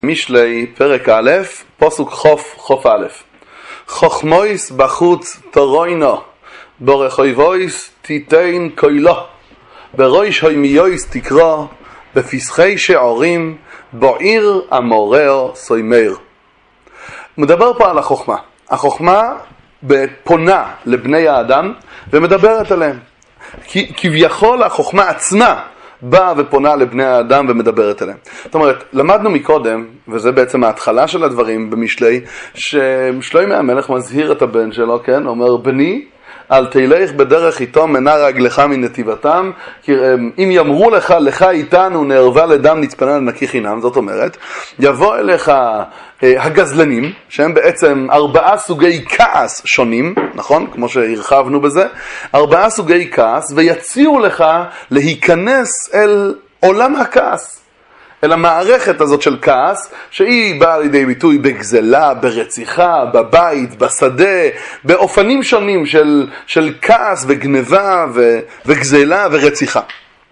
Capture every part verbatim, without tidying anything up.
משלי פרק א', פסוק חוף חוף א'. חוכמויס בחוץ תורוינו, ברחויבויס תיתן קוילו, בראש הוימיויס תקרא, בפסחי שעורים, בעיר המורר סוימר. מדבר פה על החוכמה. החוכמה פונה לבני האדם ומדברת עליהם. כביכול החוכמה עצמה באה ופונה לבני האדם ומדברת עליהם. זאת אומרת, למדנו מקודם, וזה בעצם ההתחלה של הדברים במשלי, ששלוימי המלך מזהיר את הבן שלו, כן? אומר, בני, אל תלך בדרך איתו מנה רגלך מנתיבתם, כי אם יאמרו לך, לך איתנו נערבה לדם נצפנה לנקי חינם, זאת אומרת, יבוא אליך הגזלנים, שהם בעצם ארבעה סוגי כעס שונים, נכון? כמו שהרחבנו בזה, ארבעה סוגי כעס, ויציעו לך להיכנס אל עולם הכעס. אל המערכת הזאת של כעס, שהיא באה לידי ביטוי בגזלה, ברציחה, בבית, בשדה, באופנים שונים של, של כעס וגנבה ו, וגזלה ורציחה.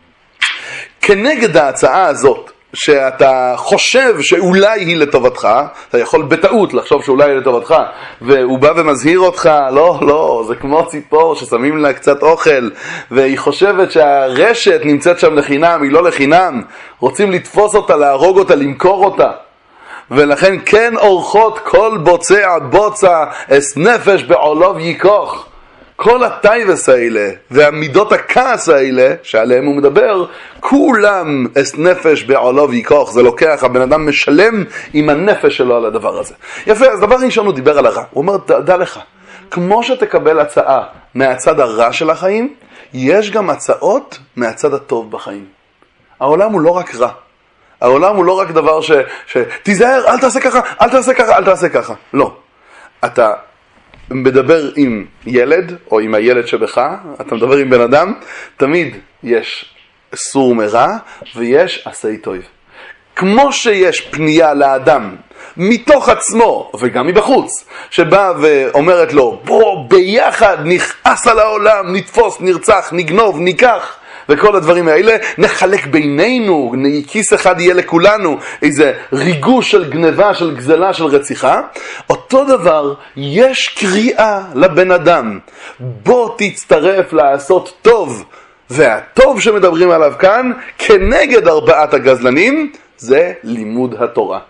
כנגד ההצעה הזאת, שאתה חושב שאולי היא לטובתך, אתה יכול בטעות לחשוב שאולי היא לטובתך, והוא בא ומזהיר אותך, לא, לא, זה כמו ציפור ששמים לה קצת אוכל, והיא חושבת שהרשת נמצאת שם לחינם, היא לא לחינם, רוצים לתפוס אותה, להרוג אותה, למכור אותה. ולכן כן אורחות כל בוצע בוצע אס נפש בעולוב ייקוך. כל הטייבס האלה והמידות הכעס האלה שעליהם הוא מדבר, כולם אס נפש בעולוב ייקוך. זה לוקח, הבן אדם משלם עם הנפש שלו על הדבר הזה. יפה, אז דבר ראשון הוא דיבר על הרע. הוא אומר, דע לך, כמו שתקבל הצעה מהצד הרע של החיים, יש גם הצעות מהצד הטוב בחיים. העולם הוא לא רק רע. העולם הוא לא רק דבר ש... ש... תיזהר, אל תעשה ככה, אל תעשה ככה, אל תעשה ככה. לא. אתה מדבר עם ילד, או עם הילד שבך, אתה מדבר עם בן אדם, תמיד יש סור מרע, ויש עשי טוב. כמו שיש פנייה לאדם, מתוך עצמו, וגם מבחוץ, שבאה ואומרת לו, בוא ביחד נכעס על העולם, נתפוס, נרצח, נגנוב, ניקח, וכל הדברים האלה, נחלק בינינו, כיס אחד יהיה לכולנו, איזה ריגוש של גנבה, של גזלה, של רציחה. אותו דבר, יש קריאה לבן אדם, בוא תצטרף לעשות טוב, והטוב שמדברים עליו כאן, כנגד ארבעת הגזלנים, זה לימוד התורה.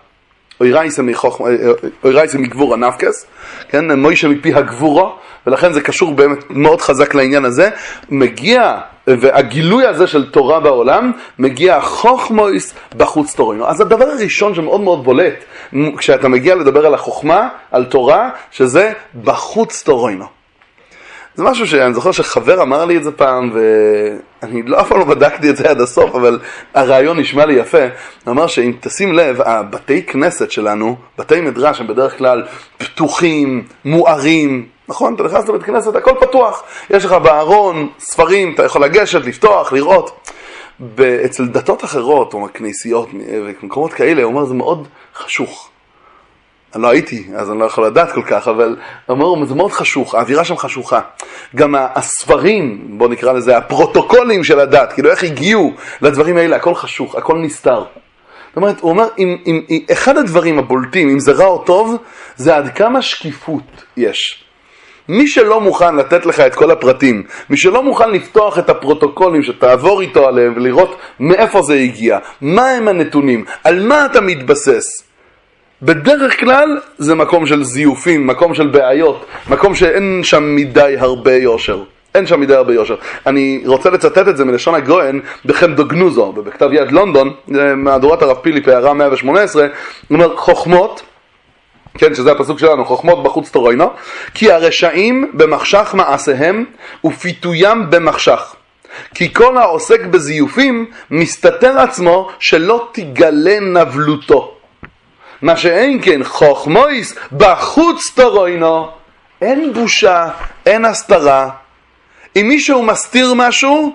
אוירייסה מגבור הנפקס, כן, מוישה מפי הגבורו, ולכן זה קשור באמת מאוד חזק לעניין הזה. מגיע, והגילוי הזה של תורה בעולם, מגיע חוכמויס בחוץ תורינו. אז הדבר הראשון שמאוד מאוד בולט, כשאתה מגיע לדבר על החוכמה, על תורה, שזה בחוץ תורינו. זה משהו שאני זוכר שחבר אמר לי את זה פעם, ואני לא אף פעם לא בדקתי את זה עד הסוף, אבל הרעיון נשמע לי יפה. הוא אמר שאם תשים לב, הבתי כנסת שלנו, בתי מדרש, הם בדרך כלל פתוחים, מוארים, נכון? אתה נכנס לבית כנסת, הכל פתוח. יש לך בארון, ספרים, אתה יכול לגשת, לפתוח, לראות. אצל דתות אחרות, או כנסיות ומקומות כאלה, הוא אומר, זה מאוד חשוך. אני לא הייתי, אז אני לא יכול לדעת כל כך, אבל אומר, זה מאוד חשוך, האווירה שם חשוכה. גם הספרים, בוא נקרא לזה, הפרוטוקולים של הדת, כאילו איך הגיעו לדברים האלה, הכל חשוך, הכל נסתר. זאת אומרת, הוא אומר, אם, אם, אם, אחד הדברים הבולטים, אם זה רע או טוב, זה עד כמה שקיפות יש. מי שלא מוכן לתת לך את כל הפרטים, מי שלא מוכן לפתוח את הפרוטוקולים שתעבור איתו עליהם ולראות מאיפה זה הגיע, מה הם הנתונים, על מה אתה מתבסס, בדרך כלל זה מקום של זיופים, מקום של בעיות, מקום שאין שם מדי הרבה יושר. אין שם מדי הרבה יושר. אני רוצה לצטט את זה מלשון הגויין בחמדו גנוזו, בכתב יד לונדון, מהדורת הרב פיליפ, הערה מאה ושמונה עשרה, הוא אומר, חוכמות, כן, שזה הפסוק שלנו, חוכמות בחוץ תורינו, כי הרשעים במחשך מעשיהם ופיתוים במחשך. כי כל העוסק בזיופים מסתתר עצמו שלא תגלה נבלותו. מה שאין כן חוכמויס בחוץ תורינו, אין בושה, אין הסתרה. אם מישהו מסתיר משהו,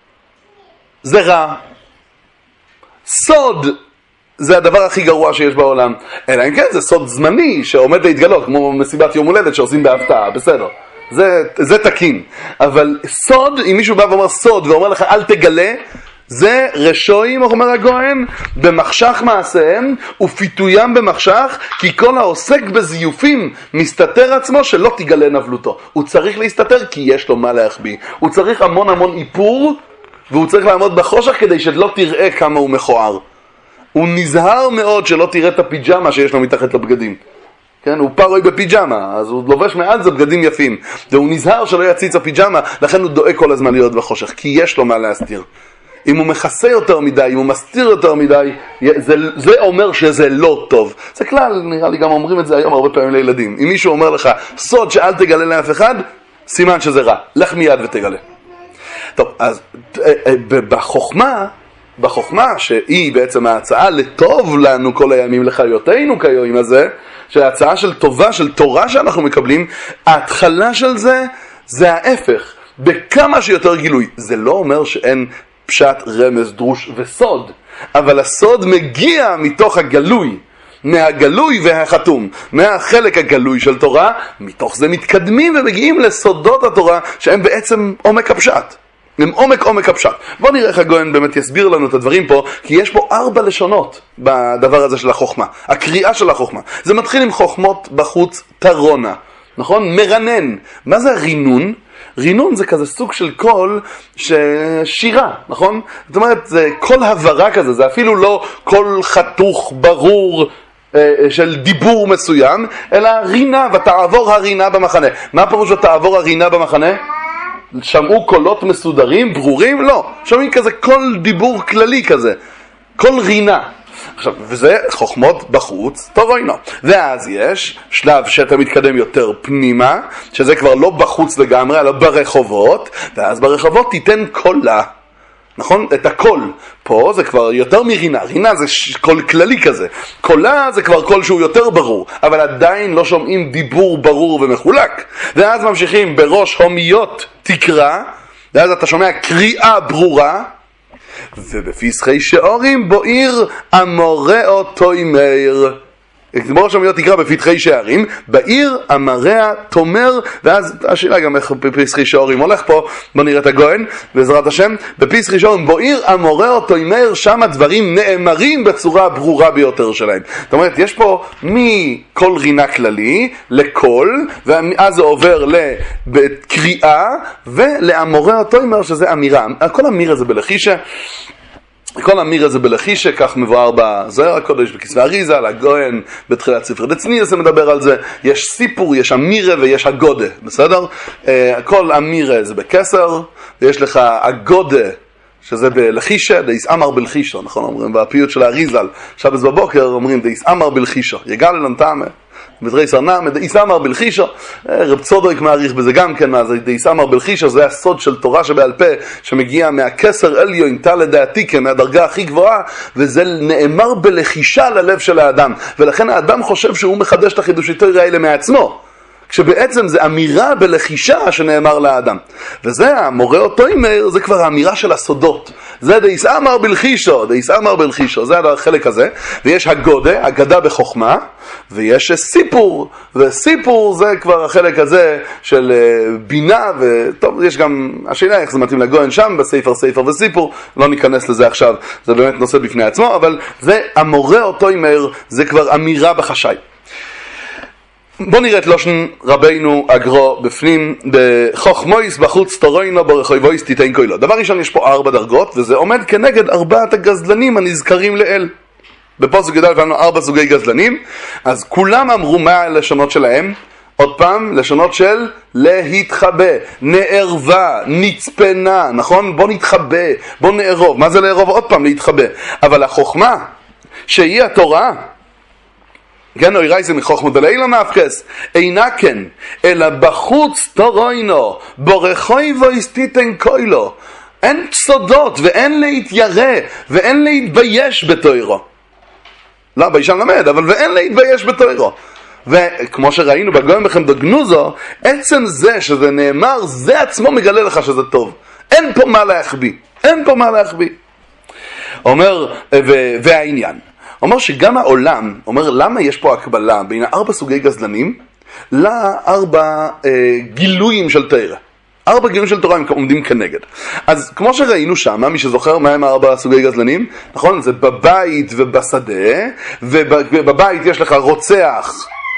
זה רע. סוד זה הדבר הכי גרוע שיש בעולם. אלא אם כן זה סוד זמני שעומד להתגלות, כמו מסיבת יום הולדת שעושים בהפתעה, בסדר. זה, זה תקין. אבל סוד, אם מישהו בא ואומר סוד ואומר לך אל תגלה, זה רשועים, אומר הגויין, במחשך מעשיהם ופיתויים במחשך, כי כל העוסק בזיופים מסתתר עצמו שלא תגלה נבלותו. הוא צריך להסתתר כי יש לו מה להחביא. הוא צריך המון המון איפור, והוא צריך לעמוד בחושך כדי שלא תראה כמה הוא מכוער. הוא נזהר מאוד שלא תראה את הפיג'מה שיש לו מתחת לבגדים. כן, הוא פרוי בפיג'מה, אז הוא לובש מעל זה בגדים יפים. והוא נזהר שלא יציץ הפיג'מה, לכן הוא דואג כל הזמן להיות בחושך, כי יש לו מה להסתיר. אם הוא מכסה יותר מדי, אם הוא מסתיר יותר מדי, זה, זה אומר שזה לא טוב. זה כלל, נראה לי גם אומרים את זה היום הרבה פעמים לילדים. אם מישהו אומר לך, סוד שאל תגלה לאף אחד, סימן שזה רע. לך מיד ותגלה. טוב, אז בחוכמה, בחוכמה שהיא בעצם ההצעה לטוב לנו כל הימים לחיותנו כיום הזה, שההצעה של טובה, של תורה שאנחנו מקבלים, ההתחלה של זה, זה ההפך. בכמה שיותר גילוי. זה לא אומר שאין פשט, רמז, דרוש וסוד, אבל הסוד מגיע מתוך הגלוי, מהגלוי והחתום, מהחלק הגלוי של תורה, מתוך זה מתקדמים ומגיעים לסודות התורה שהם בעצם עומק הפשט. הם עומק עומק הפשט. בוא נראה איך הגויין באמת יסביר לנו את הדברים פה, כי יש פה ארבע לשונות בדבר הזה של החוכמה, הקריאה של החוכמה. זה מתחיל עם חוכמות בחוץ תרונה, נכון? מרנן. מה זה הרינון? רינון זה כזה סוג של קול שירה, נכון? זאת אומרת, זה קול הברה כזה, זה אפילו לא קול חתוך, ברור, של דיבור מסוים, אלא רינה, ותעבור הרינה במחנה. מה פירוש ותעבור הרינה במחנה? שמעו קולות מסודרים, ברורים? לא. שומעים כזה קול דיבור כללי כזה. קול רינה. עכשיו, וזה חוכמות בחוץ, תורוינו. ואז יש שלב שאתה מתקדם יותר פנימה, שזה כבר לא בחוץ לגמרי, אלא ברחובות, ואז ברחובות תיתן קולה. נכון? את הקול. פה זה כבר יותר מרינה. רינה זה קול כללי כזה. קולה זה כבר קול שהוא יותר ברור, אבל עדיין לא שומעים דיבור ברור ומחולק. ואז ממשיכים בראש הומיות תקרא, ואז אתה שומע קריאה ברורה, ובפסחי שעורים בועיר אמורא תומר. בראש הומיות תקרא בפתחי שערים, בעיר אמריה תומר, ואז השאלה גם איך בפסחי שעורים הולך פה, בוא נראה את הגויין, בעזרת השם, בפסחי שעורים בועיר אמורא תומר, שם הדברים נאמרים בצורה ברורה ביותר שלהם. זאת אומרת, יש פה מקול רינה כללי לקול, ואז זה עובר לקריאה, ולאמורא תומר שזה אמירה. כל אמירה זה בלחישה, כל אמיר הזה בלחישה, כך מבואר בזוהר הקודש, בכסבי אריזה, על הגויין, בתחילת ספר דצניאס זה מדבר על זה. יש סיפור, יש אמירה ויש הגודה, בסדר? כל אמירה זה בכסר, ויש לך הגודה, שזה בלחישה, דאיס אמר בלחישו, נכון? אומרים בפיוט של האריזל, שבס בבוקר אומרים דאיס אמר בלחישו, יגל אלן טעמה. בדרי סרנם, דאיס אמר בלחישו, רב צודק מעריך בזה גם כן, אז דאיס אמר בלחישו זה הסוד של תורה שבעל פה, שמגיע מהכסר אליון, תא לדעתיקה, מהדרגה הכי גבוהה, וזה נאמר בלחישה ללב של האדם, ולכן האדם חושב שהוא מחדש את החידושי תורה האלה מעצמו, כשבעצם זה אמירה בלחישה שנאמר לאדם. וזה המורא תומר, זה כבר האמירה של הסודות. זה דאיס אמר בלחישו, דאיס אמר בלחישו, זה החלק הזה. ויש הגודה, הגדה בחוכמה, ויש סיפור, וסיפור זה כבר החלק הזה של בינה, וטוב, יש גם, השאלה איך זה מתאים לגויין שם, בספר ספר וסיפור, לא ניכנס לזה עכשיו, זה באמת נושא בפני עצמו, אבל זה המורא תומר, זה כבר אמירה בחשאי. בוא נראה את לושן רבינו אגרו בפנים, בחוכמויס בחוץ תורוינו ברחויבויס תיתן קוילו. דבר ראשון, יש פה ארבע דרגות, וזה עומד כנגד ארבעת הגזלנים הנזכרים לאל. בפוסק י"א לנו ארבע סוגי גזלנים, אז כולם אמרו מה הלשונות שלהם? עוד פעם, לשונות של להתחבא, נערבה, נצפנה, נכון? בוא נתחבא, בוא נערוב. מה זה לערוב? עוד פעם, להתחבא. אבל החוכמה, שהיא התורה, כן, אוי רייזה מחוכמה דלאילו נפקס, אינה כן, אלא בחוץ תורוינו, ברחויבויס תיתן קוילו. אין סודות ואין להתיירא ואין להתבייש בתוירו. לא, ביישן למד, אבל ואין להתבייש בתוירו. וכמו שראינו בגויים בחמדו גנוזו, עצם זה שזה נאמר, זה עצמו מגלה לך שזה טוב. אין פה מה להחביא, אין פה מה להחביא. אומר, והעניין. אומר שגם העולם, אומר למה יש פה הקבלה בין ארבע סוגי גזלנים לארבע אה, גילויים של תורה. ארבע גילויים של תורה הם עומדים כנגד. אז כמו שראינו שם, מי שזוכר מהם ארבע סוגי גזלנים, נכון? זה בבית ובשדה, ובבית יש לך רוצח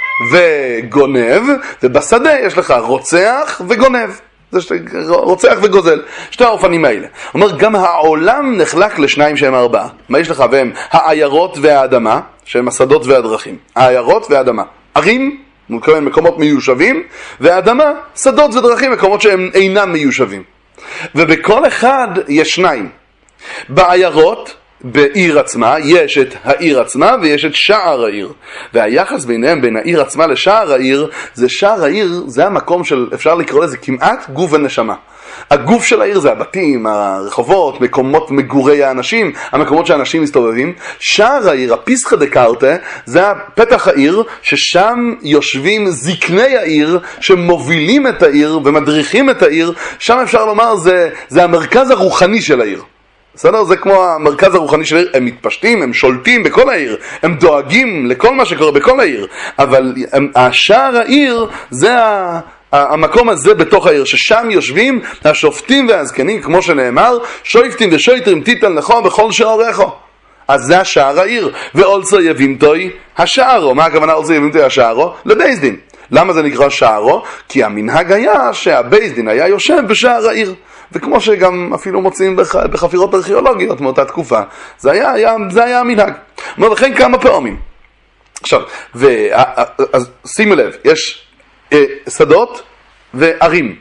וגונב, ובשדה יש לך רוצח וגונב. זה שתי, רוצח וגוזל, שתי האופנים האלה. אומר, גם העולם נחלק לשניים שהם ארבעה. מה יש לך? והם העיירות והאדמה, שהם השדות והדרכים. העיירות והאדמה. ערים, מקומות מיושבים, והאדמה, שדות ודרכים, מקומות שהם אינם מיושבים. ובכל אחד יש שניים. בעיירות, בעיר עצמה, יש את העיר עצמה ויש את שער העיר. והיחס ביניהם, בין העיר עצמה לשער העיר, זה שער העיר, זה המקום של, אפשר לקרוא לזה כמעט גוף ונשמה. הגוף של העיר זה הבתים, הרחובות, מקומות מגורי האנשים, המקומות שאנשים מסתובבים. שער העיר, הפיסחא דקרתא, זה פתח העיר, ששם יושבים זקני העיר, שמובילים את העיר ומדריכים את העיר. שם אפשר לומר, זה, זה המרכז הרוחני של העיר. בסדר? זה כמו המרכז הרוחני של העיר, הם מתפשטים, הם שולטים בכל העיר, הם דואגים לכל מה שקורה בכל העיר, אבל השער העיר זה המקום הזה בתוך העיר, ששם יושבים השופטים והזקנים, כמו שנאמר, שויפטים ושויטרים תיתן לך בכל שעריך. אז זה השער העיר, ואולצו יבימתוי השערו. מה הכוונה אולצו יבימתוי השערו? לבייס דין. למה זה נקרא שערו? כי המנהג היה שהבייס דין היה יושב בשער העיר. וכמו שגם אפילו מוצאים בח... בחפירות ארכיאולוגיות מאותה תקופה, זה היה, היה, זה היה המנהג. אומר לכן כמה פעמים. עכשיו, ו... אז שימו לב, יש אה, שדות וערים.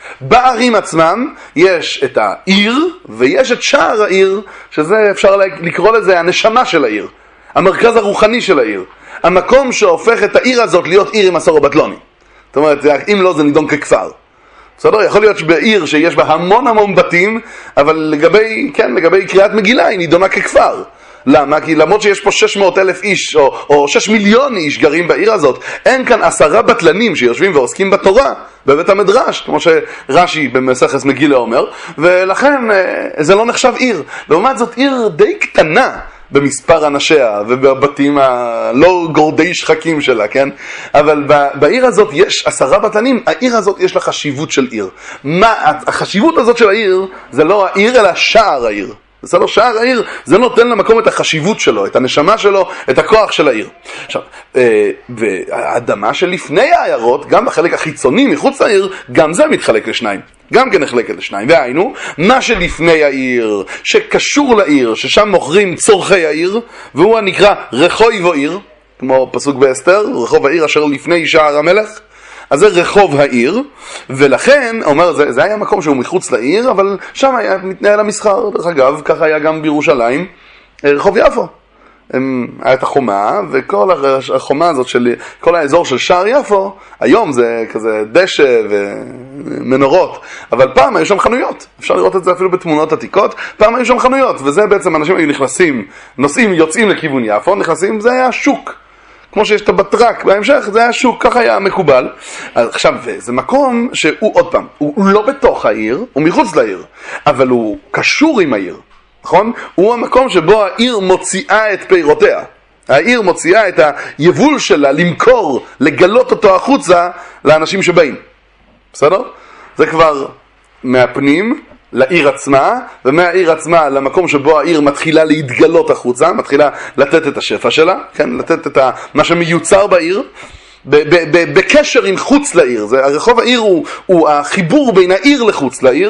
בערים עצמם יש את העיר ויש את שער העיר, שזה אפשר לקרוא לזה הנשמה של העיר, המרכז הרוחני של העיר, המקום שהופך את העיר הזאת להיות עיר עם עשור בטלוני. זאת אומרת, אם לא זה נידון ככפר. בסדר? יכול להיות שבעיר שיש בה המון המון בתים, אבל לגבי, כן, לגבי קריאת מגילה היא נידונה ככפר. למה? כי למרות שיש פה שש מאות אלף איש או, או שש מיליון איש גרים בעיר הזאת, אין כאן עשרה בטלנים שיושבים ועוסקים בתורה בבית המדרש, כמו שרש"י במסכת מגילה אומר, ולכן זה לא נחשב עיר. לעומת זאת עיר די קטנה במספר אנשיה ובבתים הלא גורדי שחקים שלה, כן? אבל בעיר הזאת יש עשרה בטלנים, העיר הזאת יש לה חשיבות של עיר. מה, החשיבות הזאת של העיר זה לא העיר אלא שער העיר. זה לא שער העיר, זה נותן למקום את החשיבות שלו, את הנשמה שלו, את הכוח של העיר. עכשיו, והאדמה שלפני העיירות, גם בחלק החיצוני מחוץ לעיר, גם זה מתחלק לשניים. גם כן נחלקת לשניים. והיינו, מה שלפני העיר, שקשור לעיר, ששם מוכרים צורכי העיר, והוא הנקרא רחוב העיר, כמו פסוק באסתר, רחוב העיר אשר לפני שער המלך, אז זה רחוב העיר, ולכן, אומר, זה, זה היה מקום שהוא מחוץ לעיר, אבל שם היה מתנהל המסחר. דרך אגב, ככה היה גם בירושלים, רחוב יפו. היה את החומה, וכל החומה הזאת של, כל האזור של שער יפו, היום זה כזה דשא ומנורות, אבל פעם היו שם חנויות. אפשר לראות את זה אפילו בתמונות עתיקות, פעם היו שם חנויות, וזה בעצם אנשים היו נכנסים, נוסעים, יוצאים לכיוון יפו, נכנסים, זה היה שוק. כמו שיש את הבטרק בהמשך, זה היה שוק, ככה היה מקובל. עכשיו, זה מקום שהוא, עוד פעם, הוא לא בתוך העיר, הוא מחוץ לעיר, אבל הוא קשור עם העיר, נכון? הוא המקום שבו העיר מוציאה את פירותיה. העיר מוציאה את היבול שלה למכור, לגלות אותו החוצה לאנשים שבאים. בסדר? זה כבר מהפנים לעיר עצמה, ומהעיר עצמה למקום שבו העיר מתחילה להתגלות החוצה, מתחילה לתת את השפע שלה, כן? לתת את מה שמיוצר בעיר, ב- ב- בקשר עם חוץ לעיר. זה, הרחוב העיר הוא, הוא החיבור בין העיר לחוץ לעיר,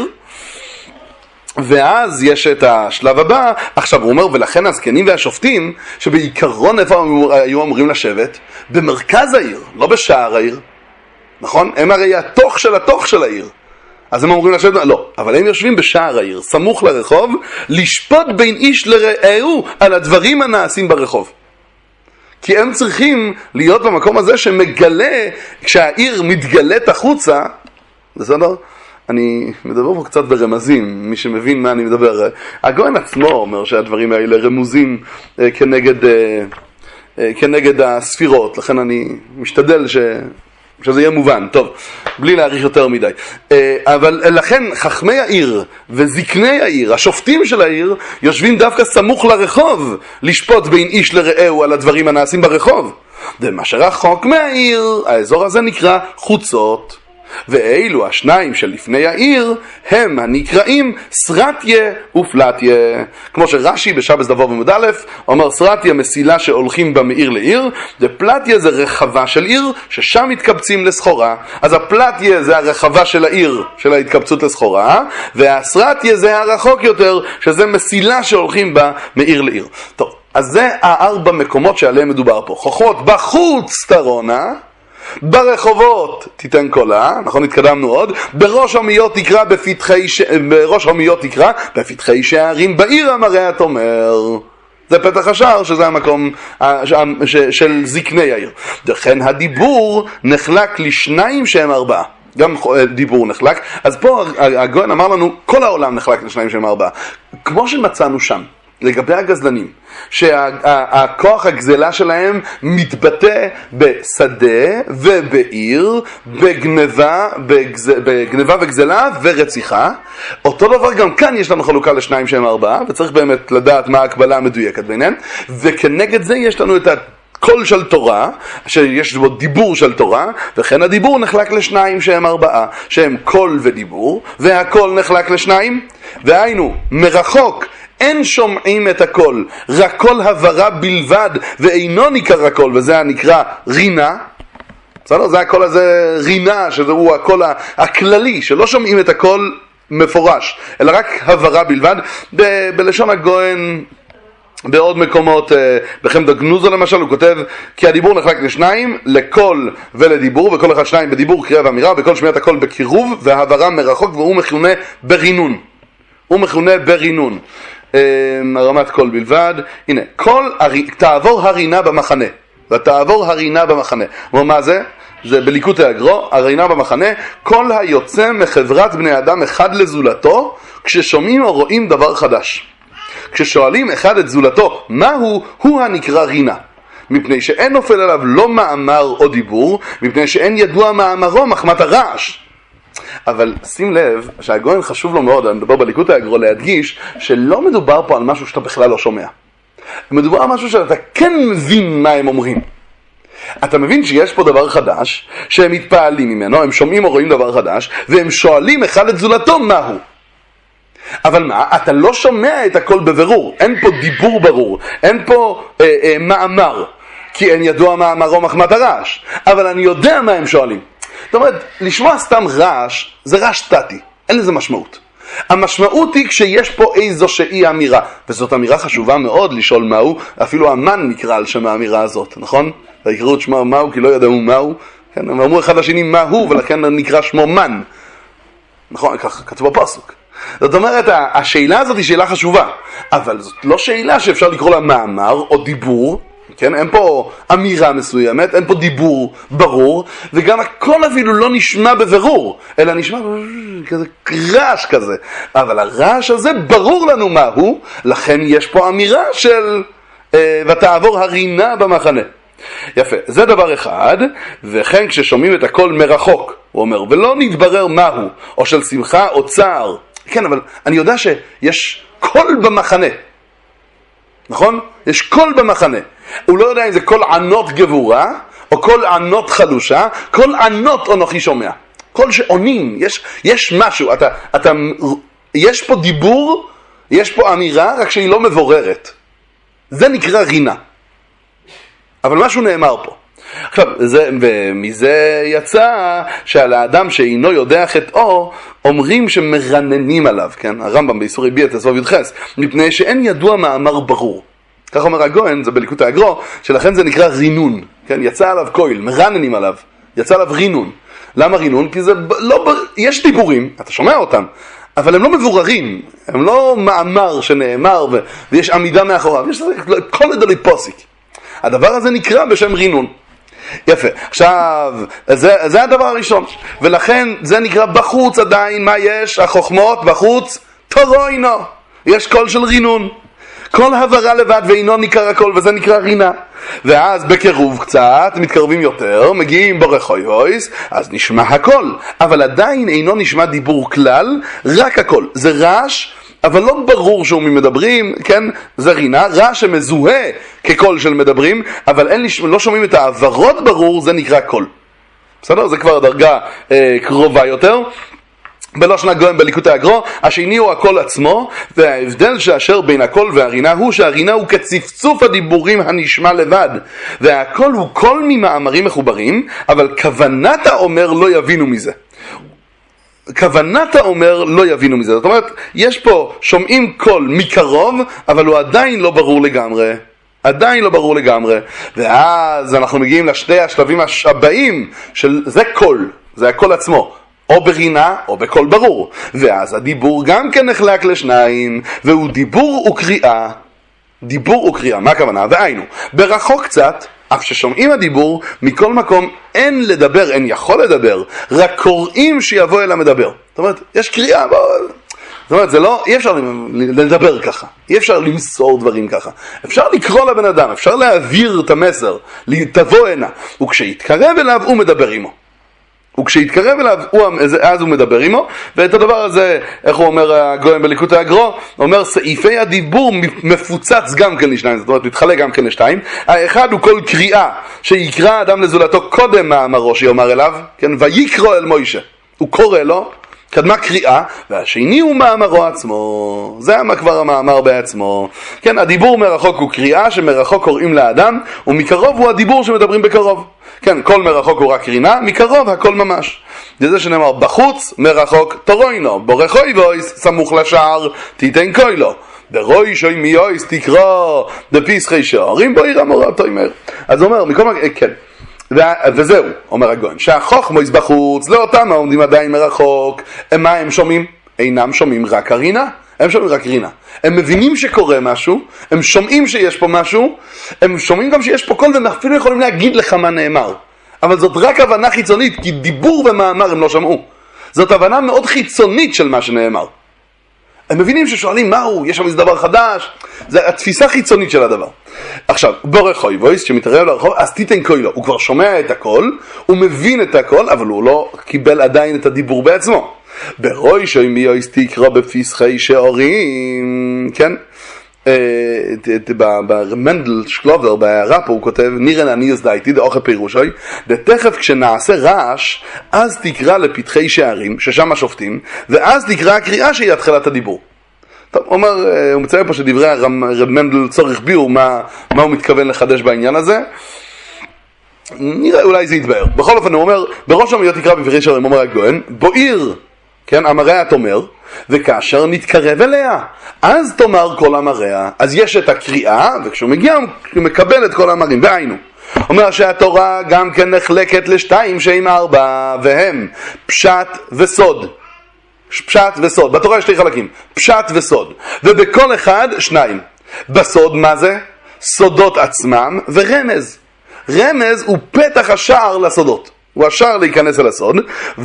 ואז יש את השלב הבא. עכשיו הוא אומר, ולכן הזקנים והשופטים, שבעיקרון איפה היו אמורים לשבת? במרכז העיר, לא בשער העיר, נכון? הם הרי התוך של התוך של העיר. אז הם אומרים לשבת, לא, אבל הם יושבים בשער העיר, סמוך לרחוב, לשפוט בין איש לרעהו על הדברים הנעשים ברחוב. כי הם צריכים להיות במקום הזה שמגלה, כשהעיר מתגלת החוצה, בסדר? אני מדבר פה קצת ברמזים, מי שמבין מה אני מדבר. הגויין עצמו אומר שהדברים האלה רמוזים אה, כנגד, אה, אה, כנגד הספירות, לכן אני משתדל ש... שזה יהיה מובן, טוב, בלי להאריך יותר מדי. אבל לכן חכמי העיר וזקני העיר, השופטים של העיר, יושבים דווקא סמוך לרחוב, לשפוט בין איש לרעהו על הדברים הנעשים ברחוב. ומה שרחוק מהעיר, האזור הזה נקרא חוצות. ואילו השניים שלפני העיר הם הנקראים סרטיה ופלטיה. כמו שרש"י בשבס דבור עמוד א' אומר סרטיה מסילה שהולכים בה מעיר לעיר, ופלטיה זה רחבה של עיר ששם מתקבצים לסחורה. אז הפלטיה זה הרחבה של העיר של ההתקבצות לסחורה, והסרטיה זה הרחוק יותר שזה מסילה שהולכים בה מעיר לעיר. טוב, אז זה הארבע מקומות שעליהם מדובר פה. חוכמות בחוץ תרונה, ברחובות תיתן קולה, נכון, התקדמנו עוד, בראש המיות תקרא בפתחי, ש... בראש המיות תקרא בפתחי שערים בעיר המראה תאמר. זה פתח השער, שזה המקום ש... ש... של זקני העיר. לכן הדיבור נחלק לשניים שהם ארבעה. גם דיבור נחלק. אז פה הגויין אמר לנו כל העולם נחלק לשניים שהם ארבעה. כמו שמצאנו שם לגבי הגזלנים, שהכוח הגזלה שלהם מתבטא בשדה ובעיר, בגנבה, בגז... בגנבה וגזלה ורציחה. אותו דבר גם כאן יש לנו חלוקה לשניים שהם ארבעה, וצריך באמת לדעת מה ההקבלה המדויקת ביניהם, וכנגד זה יש לנו את הקול של תורה, שיש בו דיבור של תורה, וכן הדיבור נחלק לשניים שהם ארבעה, שהם קול ודיבור, והקול נחלק לשניים, והיינו מרחוק אין שומעים את הקול, רק קול הברה בלבד, ואינו ניכר הקול, וזה נקרא רינה. בסדר? זה הקול הזה רינה, שזהו הקול הכללי, שלא שומעים את הקול מפורש, אלא רק הברה בלבד. ב- בלשון הגויין, בעוד מקומות, בחמד הגנוזה למשל, הוא כותב, כי הדיבור נחלק לשניים, לקול ולדיבור, וכל אחד שניים בדיבור, קריאה ואמירה, וכל שמיעת הקול בקירוב, והעברה מרחוק, והוא מכונה ברינון. הוא מכונה ברינון. הרמת קול בלבד. הנה, כל, תעבור הרינה במחנה, ותעבור הרינה במחנה. מה זה? זה בליקוטי הגרו, הרינה במחנה, כל היוצא מחברת בני אדם אחד לזולתו, כששומעים או רואים דבר חדש. כששואלים אחד את זולתו, מהו? הוא הנקרא רינה. מפני שאין נופל עליו לא מאמר או דיבור, מפני שאין ידוע מאמרו מחמת הרעש. אבל שים לב שהגויין חשוב לו מאוד, אני מדבר בליקוטי הגרו, להדגיש שלא מדובר פה על משהו שאתה בכלל לא שומע. מדובר על משהו שאתה כן מבין מה הם אומרים. אתה מבין שיש פה דבר חדש, שהם מתפעלים ממנו, הם שומעים או רואים דבר חדש, והם שואלים אחד את זולתו מהו. אבל מה? אתה לא שומע את הכל בבירור, אין פה דיבור ברור, אין פה אה, אה, מאמר, כי אין ידוע מאמרו מחמת הרעש, אבל אני יודע מה הם שואלים. זאת אומרת, לשמוע סתם רעש, זה רעש סטטי, אין לזה משמעות. המשמעות היא כשיש פה איזו שהיא אמירה, וזאת אמירה חשובה מאוד לשאול מהו, אפילו המן נקרא על שם האמירה הזאת, נכון? ויקראו את שמו מהו כי לא ידעו מהו, כן? הם אמרו אחד לשני מהו, ולכן נקרא שמו מן. נכון, כך כתוב בפסוק. זאת אומרת, השאלה הזאת היא שאלה חשובה, אבל זאת לא שאלה שאפשר לקרוא לה מאמר או דיבור, כן? אין פה אמירה מסוימת, אין פה דיבור ברור, וגם הכל אפילו לא נשמע בבירור, אלא נשמע כזה רעש כזה. אבל הרעש הזה ברור לנו מהו, לכן יש פה אמירה של אה, ותעבור הרינה במחנה. יפה, זה דבר אחד, וכן כששומעים את הכל מרחוק, הוא אומר, ולא נתברר מהו, או של שמחה או צער. כן, אבל אני יודע שיש קול במחנה. נכון? יש קול במחנה. הוא לא יודע אם זה קול ענות גבורה, או קול ענות חלושה, קול ענות אנוכי שומע. קול שעונים, יש, יש משהו, אתה, אתה, יש פה דיבור, יש פה אמירה, רק שהיא לא מבוררת. זה נקרא רינה. אבל משהו נאמר פה. עכשיו, זה, ומזה יצא שעל האדם שאינו יודע חטאו, אומרים שמרננים עליו, כן? הרמב"ם באיסורי ביאת תסבוב ידחס, מפני שאין ידוע מאמר ברור. כך אומר הגויין, זה בליקוטי הגרו, שלכן זה נקרא רינון, כן? יצא עליו קויל, מרננים עליו, יצא עליו רינון. למה רינון? כי זה לא, יש דיבורים, אתה שומע אותם, אבל הם לא מבוררים, הם לא מאמר שנאמר ו, ויש עמידה מאחוריו, יש כל לדולי פוסיק. הדבר הזה נקרא בשם רינון. יפה, עכשיו, זה, זה הדבר הראשון, ולכן זה נקרא בחוץ עדיין, מה יש? החוכמות בחוץ, תורוינו, יש קול של רינון, כל הברה לבד ואינו ניכר הכל, וזה נקרא רינה. ואז בקירוב קצת, מתקרבים יותר, מגיעים ברחויויס, אז נשמע הכל, אבל עדיין אינו נשמע דיבור כלל, רק הכל, זה רעש, אבל לא ברור שהוא מדברים, כן? זה רינה, רעש שמזוהה כקול של מדברים, אבל אין, לא שומעים את העברות ברור, זה נקרא קול. בסדר? זה כבר דרגה אה, קרובה יותר. בלושן הגויים בליקוטי הגרו, השני הוא הכל עצמו, וההבדל שאשר בין הכל והרינה הוא שהרינה הוא כצפצוף הדיבורים הנשמע לבד, והכל הוא כל ממאמרים מחוברים, אבל כוונת האומר לא יבינו מזה. כוונת האומר לא יבינו מזה. זאת אומרת, יש פה, שומעים קול מקרוב, אבל הוא עדיין לא ברור לגמרי. עדיין לא ברור לגמרי. ואז אנחנו מגיעים לשתי השלבים הבאים של זה קול, זה הקול עצמו. או ברינה או בקול ברור. ואז הדיבור גם כן נחלק לשניים, והוא דיבור וקריאה. דיבור וקריאה, מה הכוונה? והיינו, ברחוק קצת, אף ששומעים הדיבור, מכל מקום אין לדבר, אין יכול לדבר, רק קוראים שיבוא אל המדבר. זאת אומרת, יש קריאה, בוא... זאת אומרת, זה לא, אי אפשר לדבר ככה, אי אפשר למסור דברים ככה. אפשר לקרוא לבן אדם, אפשר להעביר את המסר, תבוא הנה, וכשיתקרב אליו הוא מדבר עמו. וכשיתקרב אליו, הוא, אז הוא מדבר עמו, ואת הדבר הזה, איך הוא אומר הגויים בליקוטי הגרו, אומר סעיפי הדיבור מפוצץ גם כן לשניים, זאת אומרת, מתחלק גם כן לשתיים. האחד הוא כל קריאה, שיקרא אדם לזולתו קודם מאמרו שיאמר אליו, כן, ויקרוא אל מוישה, הוא קורא לו, קדמה קריאה, והשני הוא מאמרו עצמו, זה כבר המאמר בעצמו. כן, הדיבור מרחוק הוא קריאה, שמרחוק קוראים לאדם, ומקרוב הוא הדיבור שמדברים בקרוב. כן, כל מרחוק הוא רק רינה, מקרוב הכל ממש. זה שנאמר בחוץ, מרחוק תורוינו, בורחוי וויס, סמוך לשער, תיתן קוילו. ברוי שוי מיויס תקרא, דפיסחי שערים בו עיר המורה תוימר. אז הוא אומר, מכל מקום, כן. וזהו, אומר הגויים, שהחוכמויס בחוץ, לאותם העומדים עדיין מרחוק, מה הם שומעים? אינם שומעים רק הרינה, הם שומעים רק רינה. הם מבינים שקורה משהו, הם שומעים שיש פה משהו, הם שומעים גם שיש פה קול, והם אפילו יכולים להגיד לך מה נאמר. אבל זאת רק הבנה חיצונית, כי דיבור ומאמר הם לא שמעו. זאת הבנה מאוד חיצונית של מה שנאמר. הם מבינים ששואלים מהו, יש שם איזה דבר חדש, זה התפיסה החיצונית של הדבר. עכשיו, ברחוי וויס שמתערב לרחוב, אז תיתן קולו, הוא כבר שומע את הכל, הוא מבין את הכל, אבל הוא לא קיבל עדיין את הדיבור בעצמו. ברוי שוי מיויס תקרא בפסחי שערים, כן? במנדל שקלובר, בהערה פה הוא כותב, נירן אני יזדייתי, דאוכל פירושוי, ותכף כשנעשה רעש, אז תקרא לפתחי שערים, ששם השופטים, ואז תקרא הקריאה שהיא התחלת הדיבור. טוב, הוא אומר, הוא מציין פה שדברי הרב מנדל צורך ביור, מה, מה הוא מתכוון לחדש בעניין הזה. נראה, אולי זה יתבהר. בכל אופן הוא אומר, בראש המיות תקרא בפתחי שערים, אומר הגויין, בועיר, כן, המראה תאמר, וכאשר נתקרב אליה, אז תאמר כל המראה. אז יש את הקריאה, וכשהוא מגיע הוא מקבל את כל המראים. והיינו, אומר שהתורה גם כן נחלקת לשתיים שהם ארבע, והם פשט וסוד. פשט וסוד, בתורה יש שתי חלקים, פשט וסוד, ובכל אחד שניים. בסוד מה זה? סודות עצמם ורמז. רמז הוא פתח השער לסודות, הוא השער להיכנס אל הסוד,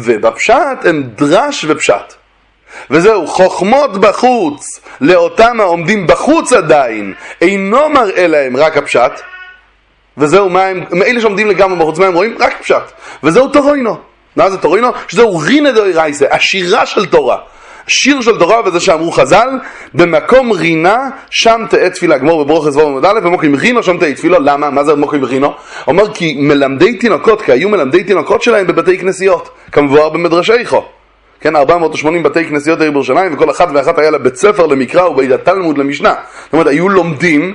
ובפשט הם דרש ופשט. וזהו, חוכמות בחוץ, לאותם העומדים בחוץ עדיין, אינו מראה להם רק הפשט, וזהו, מה הם, אלה שעומדים לגמרי בחוץ, מה הם רואים? רק פשט, וזהו תורוינו. מה זה תורינו? שזהו רינה דוי רייסה, השירה של תורה. שיר של תורה, וזה שאמרו חז"ל, במקום רינה, שם תהיה תפילה. גמור בברוך זבוב עמוד א', במקום רינו, שם תהיה תפילה. למה? מה זה במקום רינו? אומר כי מלמדי תינוקות, כי היו מלמדי תינוקות שלהם בבתי כנסיות, כמבואר במדרשי איכו. כן, ארבע מאות ושמונים בתי כנסיות העיר בירושלים, וכל אחת ואחת היה לה בית ספר למקרא ובית התלמוד למשנה. זאת אומרת, היו לומדים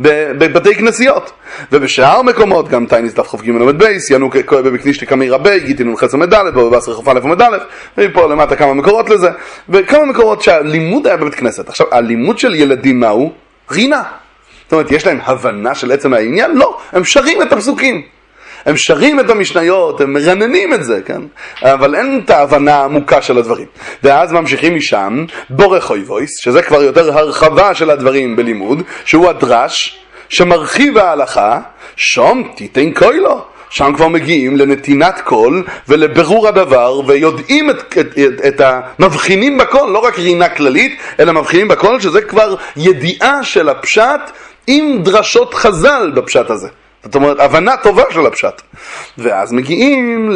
בבתי כנסיות, ובשאר מקומות גם תייניס דף חוף ג' עמוד בייס, ינו בבקנישתי כמי רבי, גיתינון חץ עמוד ד', ובעשר חוף א' עמוד א', ופה למטה כמה מקורות לזה, וכמה מקורות שהלימוד היה בבית כנסת. עכשיו, הלימוד של ילדים מהו? רינה. זאת אומרת, יש להם הבנה של עצם העניין? לא, הם שרים את הפסוקים. הם שרים את המשניות, הם מרננים את זה, כן? אבל אין את ההבנה העמוקה של הדברים. ואז ממשיכים משם, בורחוי וויס, שזה כבר יותר הרחבה של הדברים בלימוד, שהוא הדרש, שמרחיב ההלכה, שום תיתן קוילו. שם כבר מגיעים לנתינת קול ולברור הדבר, ויודעים את, את, את, את המבחינים בקול, לא רק רינה כללית, אלא מבחינים בקול, שזה כבר ידיעה של הפשט עם דרשות חז"ל בפשט הזה. זאת אומרת, הבנה טובה של הפשט. ואז מגיעים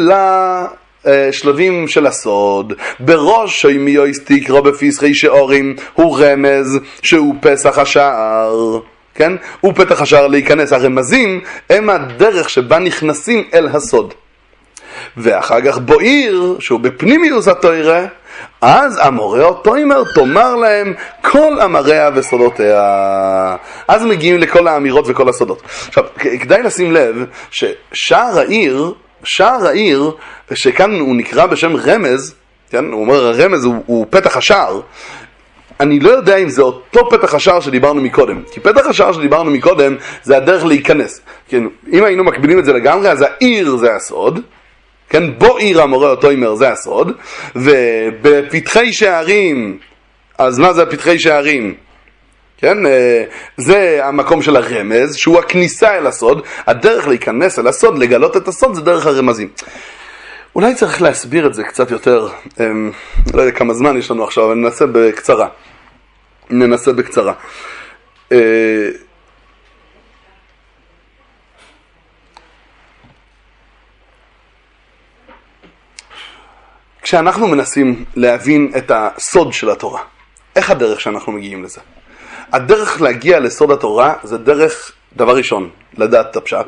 לשלבים של הסוד. בראש שמיויס תקרא בפסחי שערים הוא רמז שהוא פסח השער. כן? הוא פתח השער להיכנס. הרמזים הם הדרך שבה נכנסים אל הסוד. ואחר כך בועיר, שהוא בפנימיוס התורה, אז המורה אותו אומר, תאמר להם כל אמריה וסודותיה. אז מגיעים לכל האמירות וכל הסודות. עכשיו, כדאי לשים לב ששער העיר, שער העיר, שכאן הוא נקרא בשם רמז, כן? הוא אומר, הרמז הוא, הוא פתח השער. אני לא יודע אם זה אותו פתח השער שדיברנו מקודם, כי פתח השער שדיברנו מקודם זה הדרך להיכנס. כן? אם היינו מקבילים את זה לגמרי, אז העיר זה הסוד, כן? בו עיר המורה אותו אומר זה הסוד, ובפתחי שערים, אז מה זה הפתחי שערים? כן? זה המקום של הרמז, שהוא הכניסה אל הסוד. הדרך להיכנס אל הסוד, לגלות את הסוד, זה דרך הרמזים. אולי צריך להסביר את זה קצת יותר, לא יודע כמה זמן יש לנו עכשיו, אבל ננסה בקצרה. ננסה בקצרה. כשאנחנו מנסים להבין את הסוד של התורה, איך הדרך שאנחנו מגיעים לזה? הדרך להגיע לסוד התורה זה דרך, דבר ראשון, לדעת את הפשט.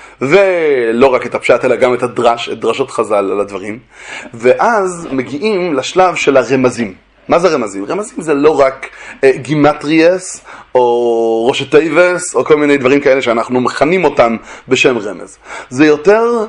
ולא רק את הפשט אלא גם את הדרש, את דרשות חז"ל על הדברים, ואז מגיעים לשלב של הרמזים. מה זה רמזים? רמזים זה לא רק אה, גימטריאס או ראשי תיבס או כל מיני דברים כאלה שאנחנו מכנים אותם בשם רמז. זה יותר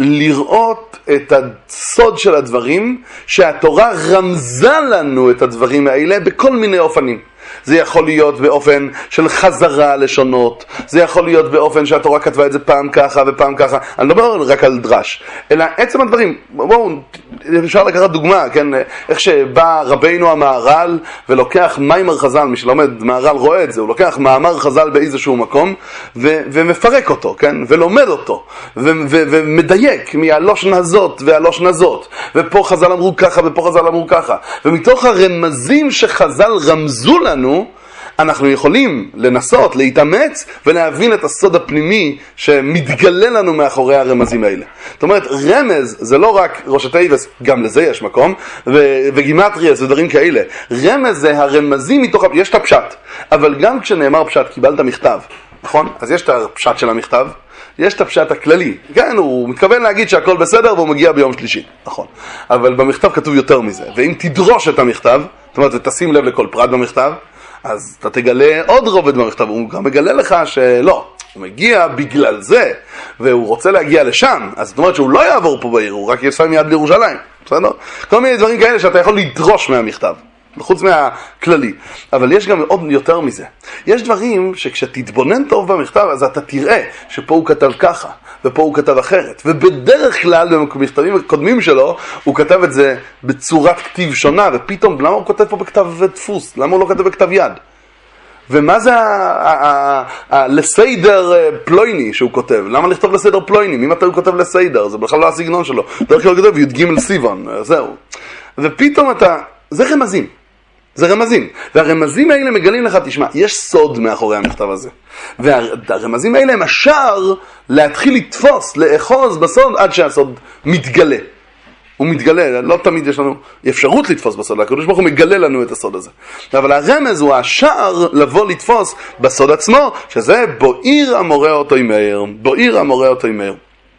לראות את הסוד של הדברים, שהתורה רמזה לנו את הדברים האלה בכל מיני אופנים. זה יכול להיות באופן של חזרה לשונות, זה יכול להיות באופן שהתורה כתבה את זה פעם ככה ופעם ככה. אני לא מדבר רק על דרש, אלא עצם הדברים. בואו, אפשר לקחת דוגמה, כן? איך שבא רבינו המהר"ל ולוקח מיימר חז"ל, מי שלומד מהר"ל רואה את זה, הוא לוקח מאמר חז"ל באיזשהו מקום ו- ומפרק אותו, כן? ולומד אותו ו- ו- ומדייק מהלושן הזאת והלושן הזאת, ופה חז"ל אמרו ככה ופה חז"ל אמרו ככה, ומתוך הרמזים שחז"ל רמזו לנו אנחנו יכולים לנסות, להתאמץ ולהבין את הסוד הפנימי שמתגלה לנו מאחורי הרמזים האלה. זאת אומרת, רמז זה לא רק ראשי תיבס, גם לזה יש מקום, ו- וגימטריאס ודברים כאלה. רמז זה הרמזים מתוך, יש את הפשט, אבל גם כשנאמר פשט, קיבלת מכתב, נכון? אז יש את הפשט של המכתב, יש את הפשט הכללי, כן, הוא מתכוון להגיד שהכל בסדר והוא מגיע ביום שלישי, נכון. אבל במכתב כתוב יותר מזה, ואם תדרוש את המכתב, זאת אומרת, ותשים לב לכל פרט במכתב, אז אתה תגלה עוד רובד במכתב, הוא גם מגלה לך שלא, הוא מגיע בגלל זה, והוא רוצה להגיע לשם, אז זאת אומרת שהוא לא יעבור פה בעיר, הוא רק יסע מיד לירושלים, בסדר? כל מיני דברים כאלה שאתה יכול לדרוש מהמכתב, חוץ מהכללי. אבל יש גם עוד יותר מזה. יש דברים שכשתתבונן טוב במכתב, אז אתה תראה שפה הוא כתב ככה, ופה הוא כתב אחרת. ובדרך כלל במכתבים הקודמים שלו, הוא כתב את זה בצורת כתיב שונה, ופתאום, למה הוא כותב פה בכתב דפוס? למה הוא לא כתב בכתב יד? ומה זה לסיידר פלויני שהוא כותב? למה לכתוב לסיידר פלויני? מתי הוא כותב לסיידר? זה בכלל לא הסגנון שלו. דרך כלל הוא כותב י"ג סיוון, זהו. ופתאום אתה, זה רמזים. זה רמזים. והרמזים האלה מגלים לך, תשמע, יש סוד מאחורי המכתב הזה. והרמזים האלה הם השער להתחיל לתפוס, לאחוז בסוד עד שהסוד מתגלה. הוא מתגלה, לא תמיד יש לנו אפשרות לתפוס בסוד, הקדוש ברוך הוא מגלה לנו את הסוד הזה. אבל הרמז הוא השער לבוא לתפוס בסוד עצמו, שזה בועיר המורה אותו ימהר. בועיר המורה אותו ימהר.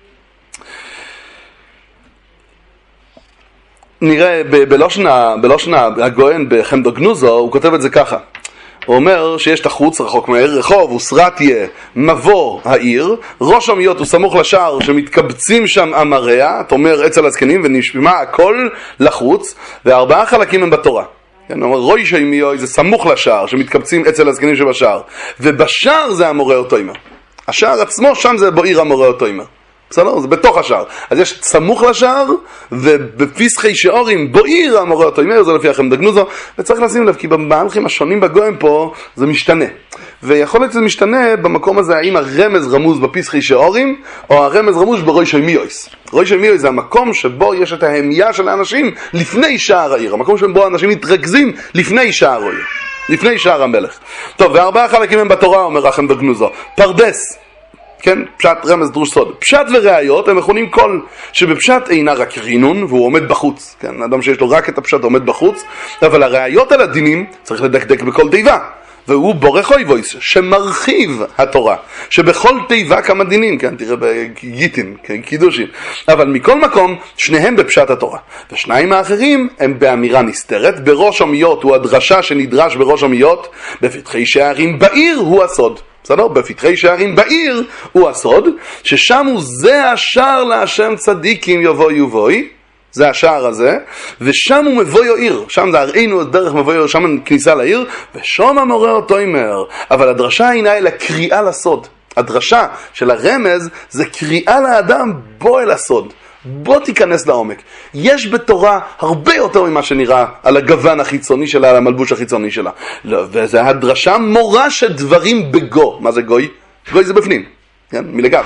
נראה בלושנה, בלושנה הגויין בחמדו גנוזו, הוא כותב את זה ככה. הוא אומר שיש את החוץ רחוק מהעיר, רחוב וסרטיה מבוא העיר, ראש המיות הוא סמוך לשער שמתקבצים שם אמריה, אתה אומר אצל הזקנים ונשמע הכל לחוץ, וארבעה חלקים הם בתורה. כן, הוא אומר ראש המיות זה סמוך לשער שמתקבצים אצל הזקנים שבשער, ובשער זה המורה אותו ימר. השער עצמו שם זה בעיר המורה אותו ימר. בסדר? זה בתוך השער. אז יש סמוך לשער, ובפסחי שעורים בועיר המורה אותו ימר, זה לפי החמדו גנוזו, וצריך לשים לב, כי במהלכים השונים בגויים פה, זה משתנה. ויכול להיות שזה משתנה במקום הזה, האם הרמז רמוז בפסחי שעורים, או הרמז רמוז בראש המיות. ראש המיות זה המקום שבו יש את ההמיה של האנשים לפני שער העיר, המקום שבו האנשים מתרכזים לפני שער העיר, לפני שער המלך. טוב, וארבעה חלקים הם בתורה, אומר החמדו גנוזו. פרדס, כן, פשט, רמז, דרוש, סוד. פשט וראיות הם מכונים כל, שבפשט אינה רק רינון, והוא עומד בחוץ. כן, אדם שיש לו רק את הפשט עומד בחוץ, אבל הראיות על הדינים צריך לדקדק בכל תיבה. והוא בורך אויבויס, שמרחיב התורה, שבכל תיבה כמה דינים, כן, תראה בגיטין, כן, קידושין, אבל מכל מקום, שניהם בפשט התורה, ושניים האחרים הם באמירה נסתרת, בראש המיות הוא הדרשה שנדרש בראש המיות, בפתחי שערים בעיר הוא הסוד, בסדר? בפתחי שערים בעיר הוא הסוד, ששם הוא זה השער להשם צדיקים יבוא יובוי, זה השער הזה, ושם הוא מבוא יועיר, שם זה הראינו את דרך מבוא יועיר, שם כניסה לעיר, ושום המורה אותו אומר, אבל הדרשה הינה אל הקריאה לסוד, הדרשה של הרמז זה קריאה לאדם בוא אל הסוד, בוא תיכנס לעומק. יש בתורה הרבה יותר ממה שנראה על הגוון החיצוני שלה, על המלבוש החיצוני שלה, וזה הדרשה מורה של דברים בגו. מה זה גוי? גוי זה בפנים, כן? מלגב.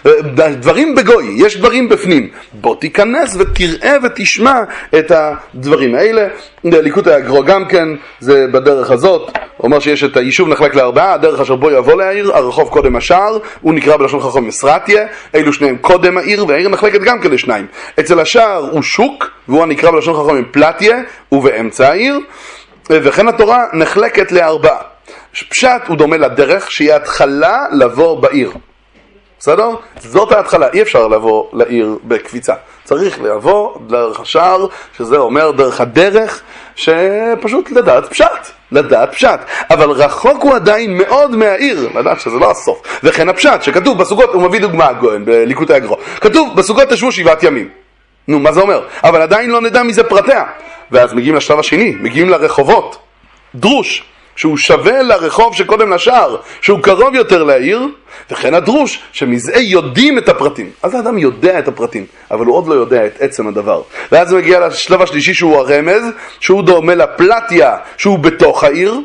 דברים בגוי, יש דברים בפנים. בוא תיכנס ותראה ותשמע את הדברים האלה. ליקוטי הגרו גם כן, זה בדרך הזאת. הוא אומר שיש את היישוב נחלק לארבעה, הדרך אשר בו יבוא לעיר, הרחוב קודם השער, הוא נקרא בלשון חכם מסרטיה, אלו שניהם קודם העיר, והעיר נחלקת גם כן לשניים. אצל השער הוא שוק, והוא נקרא בלשון חכם פלטיה, ובאמצע העיר, וכן התורה נחלקת לארבעה. פשט הוא דומה לדרך, שהיא התחלה לבוא בעיר. בסדר? זאת ההתחלה, אי אפשר לבוא לעיר בקפיצה. צריך לבוא דרך השער, שזה אומר דרך הדרך, שפשוט לדעת פשט, לדעת פשט. אבל רחוק הוא עדיין מאוד מהעיר, לדעת שזה לא הסוף. וכן הפשט, שכתוב בסוגות, הוא מביא דוגמה גוהן בליקוטי הגרו. כתוב בסוגות תשבו שבעת ימים. נו, מה זה אומר? אבל עדיין לא נדע מזה פרטיה. ואז מגיעים לשלב השני, מגיעים לרחובות. דרוש. שהוא שווה לרחוב שקודם לשער, שהוא קרוב יותר לעיר, וכן הדרוש שמזה יודעים את הפרטים. אז האדם יודע את הפרטים, אבל הוא עוד לא יודע את עצם הדבר. ואז הוא מגיע לשלב השלישי שהוא הרמז, שהוא דומה לפלטיה, שהוא בתוך העיר,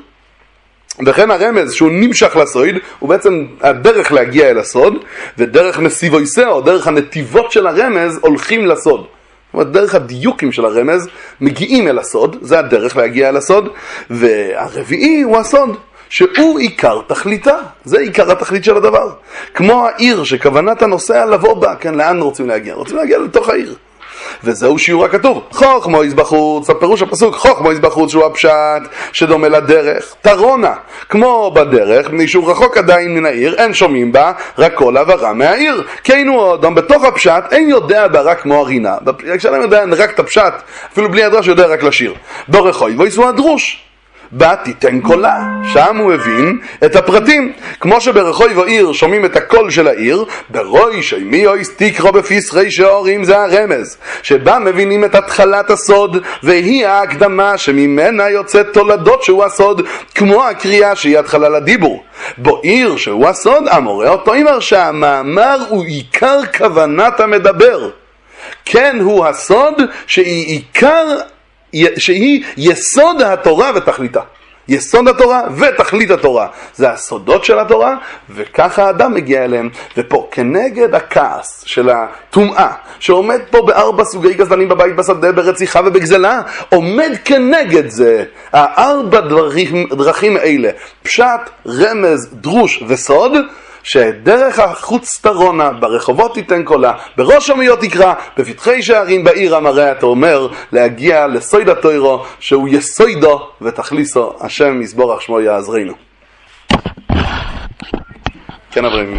וכן הרמז שהוא נמשך לסוד, הוא בעצם הדרך להגיע אל הסוד, ודרך מסיבויסאו, דרך הנתיבות של הרמז, הולכים לסוד. זאת אומרת, דרך הדיוקים של הרמז מגיעים אל הסוד, זה הדרך להגיע אל הסוד, והרביעי הוא הסוד, שהוא עיקר תכליתה, זה עיקר התכלית של הדבר. כמו העיר שכוונת הנוסע לבוא בה, כן, לאן רוצים להגיע? רוצים להגיע לתוך העיר. וזהו שיעור הכתוב, חוכמו בחוץ, הפירוש הפסוק, חוכמו בחוץ שהוא הפשט שדומה לדרך, תרונה, כמו בדרך, שהוא רחוק עדיין מן העיר, אין שומעים בה, רק כל עברה מהעיר, כי היינו אדם בתוך הפשט, אין יודע בה רק כמו הרינה, כשאדם יודע רק את הפשט, אפילו בלי הדרש יודע רק לשיר, בורחוי ויסו הדרוש, בה תיתן קולה, שם הוא הבין את הפרטים, כמו שברחוי ועיר שומעים את הקול של העיר, ברוי שמי אויס תקרו בפסחי שעורים, זה הרמז, שבה מבינים את התחלת הסוד, והיא ההקדמה שממנה יוצאת תולדות שהוא הסוד, כמו הקריאה שהיא התחלה לדיבור. בו עיר שהוא הסוד, המורה אותו אמר שהמאמר הוא עיקר כוונת המדבר, כן הוא הסוד שהיא עיקר שהיא יסוד התורה ותכליתה. יסוד התורה ותכלית התורה. זה הסודות של התורה, וככה האדם מגיע אליהם. ופה, כנגד הכעס של הטומאה, שעומד פה בארבע סוגי גזלנים בבית, בשדה, ברציחה ובגזלה, עומד כנגד זה הארבע דרכים, דרכים האלה. פשט, רמז, דרוש וסוד, שדרך החוץ תרונה, ברחובות תיתן קולה, בראש המיות תקרא, בפתחי שערים בעיר המראה, אתה אומר, להגיע לסויד התוירו, שהוא יסוידו ותכליסו, השם יסבורך שמו יעזרנו. כן, אברהם.